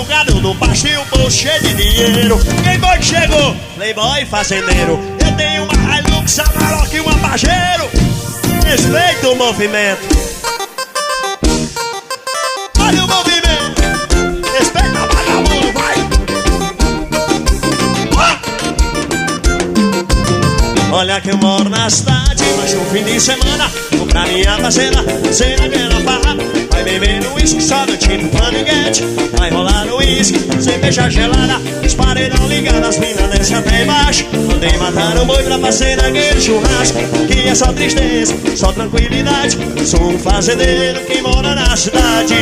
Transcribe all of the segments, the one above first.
gado no pasto e o bolso cheio de dinheiro. Quem foi que chegou? Playboy fazendeiro. Eu tenho uma Hilux, Amarok e uma Pajero. Respeita o movimento. Olha o movimento. Respeita a vagabundo, vai. Olha que eu moro na cidade, mas no fim de semana vou pra minha fazenda, sem aquela farra. Vai beber no uísque, só do tipo Paniguete. Vai rolar no uísque, sem beijar gelada. Os paredão ligados, as minas descem até embaixo. Mandei matar o boi pra fazer naquele churrasco. Que é só tristeza, só tranquilidade. Sou um fazendeiro que mora na cidade.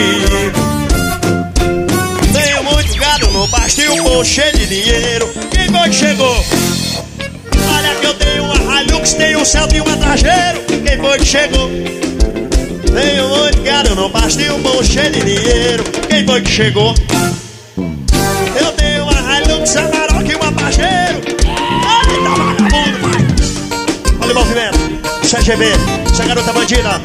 Tenho muito gado no pasto e um bolso cheio de dinheiro. Quem foi que chegou? Olha que eu tenho uma Hilux, tenho um Celta e uma Pajero. Quem foi que chegou? Tenho muito gado no pasto e um bolso cheio de dinheiro. Quem foi que chegou? Eu tenho uma Hilux, Amarok e uma Pajero. Eita vagabundo, vai! Olha o movimento. Isso é GB, isso é garota bandida.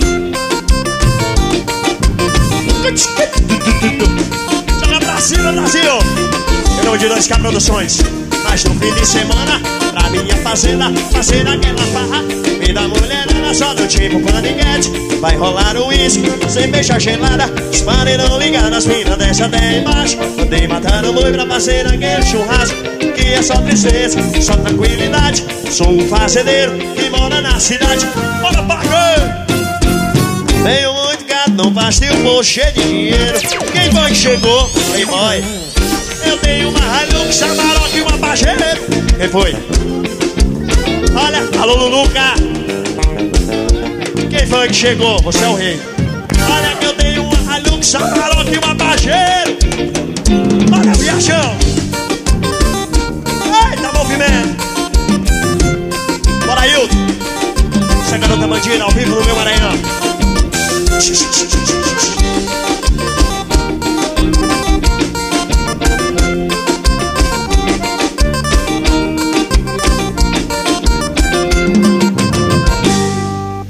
Joga pra cima, Brasil. Em nome de 2K Produções. Mas no fim de semana, pra minha fazenda, fazer aquela farra. Me dá mulherada só do tipo Paniguete. Vai rolar o uísque, sem beijar gelada. Os paredão ligados, as minas descem até embaixo. Mandei matar o boi pra fazer aquele churrasco. Que é só tristeza, só tranquilidade. Sou um fazendeiro que mora na cidade. Bora pra cá! Tenho muito gado, não pasto e um bolso cheio de dinheiro. Quem foi que chegou? Playboy. Eu tenho uma Hilux, Amarok e uma Pajero. Quem foi? Olha, alô Luluca. Quem foi que chegou? Você é o rei. Olha que eu tenho uma Hilux, Amarok e uma Pajero. Olha o viajão. Eita movimento. Bora Hilton. Essa garota bandida ao vivo no meu Maranhão.